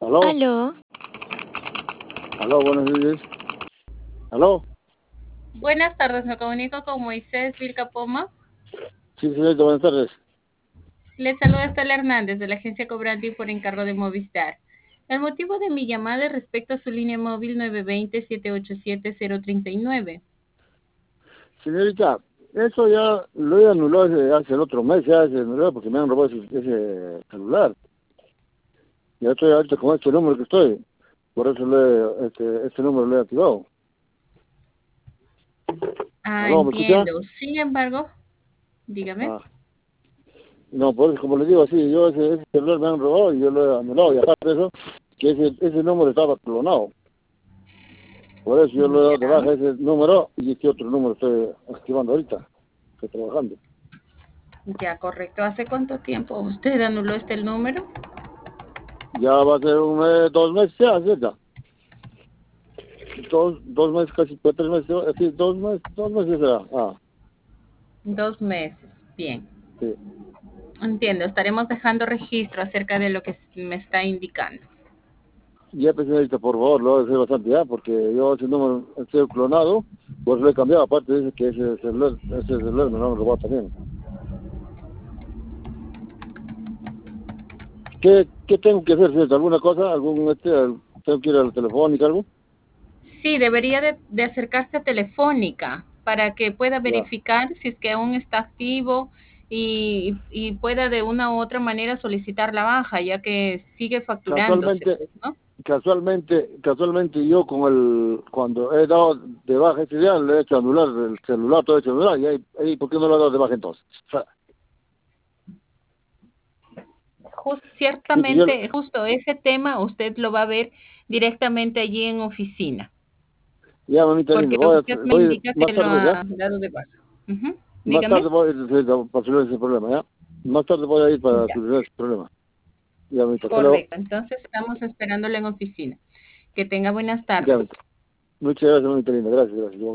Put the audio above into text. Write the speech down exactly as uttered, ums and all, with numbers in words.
¿Aló? Aló, ¿Aló? Buenos días. ¿Aló? Buenas tardes, me comunico con Moisés Vilcapoma. Sí, señorita, buenas tardes. Les saluda Estela Hernández de la agencia Cobranti por encargo de Movistar. El motivo de mi llamada es respecto a su línea móvil nueve dos cero, siete ocho siete, cero tres nueve. Señorita, eso ya lo he anulado hace, hace el otro mes, ya se anuló porque me han robado ese, ese celular. Ya estoy ahorita con este número que estoy. Por eso le, este, este número lo he activado. Ah, ¿Aló? ¿Me escucha? entiendo. Sin embargo, dígame. Ah. No, por eso, como le digo así, yo ese, ese celular me han robado y yo lo he anulado. Y aparte de eso, que ese, ese número estaba clonado. Por eso yo lo he dado de Ya, baja ese número y este otro número estoy activando ahorita. Estoy trabajando. ya, correcto. ¿Hace cuánto tiempo usted anuló este el número? Ya va a ser un mes, dos meses ya, ¿cierto? Dos, dos meses, casi pues, tres meses, sí, dos meses, dos meses será. Ah, Dos meses. Bien. sí. Entiendo. Estaremos dejando registro acerca de lo que me está indicando. Ya, pues, señorita, por favor, lo voy a hacer bastante ya, porque yo ese número estoy clonado, pues lo he cambiado, aparte dice que ese celular, ese celular me lo han robado también. ¿Qué, qué tengo que hacer, señorita? ¿Alguna cosa? ¿Algún, este, al- tengo que ir a la telefónica, algo? Sí, debería de, de acercarse a Telefónica para que pueda Ya. verificar si es que aún está activo y, y pueda de una u otra manera solicitar la baja, ya que sigue facturándose, Casualmente, pues, ¿no? casualmente, casualmente yo con el, cuando he dado de baja ese día, le he hecho anular el celular, todo hecho anular, y ahí, ahí, ¿por qué no lo he dado de baja entonces? O sea, Jus- sí, pues yo, ciertamente, justo ese tema usted lo va a ver directamente allí en oficina, ya, mamita linda, porque voy a, usted me voy, indica más que lo tarde, ¿ya? ha dado de baja. Ujú. Más tarde Dígame. voy a ir para solucionar ese problema, ¿ya? Más tarde voy a ir para Ya, solucionar ese problema. Ya, mamita, hasta luego. correcto. Entonces estamos esperándolo en oficina. Que tenga buenas Ya, tardes. mamita. Muchas gracias, mamita linda, gracias, gracias.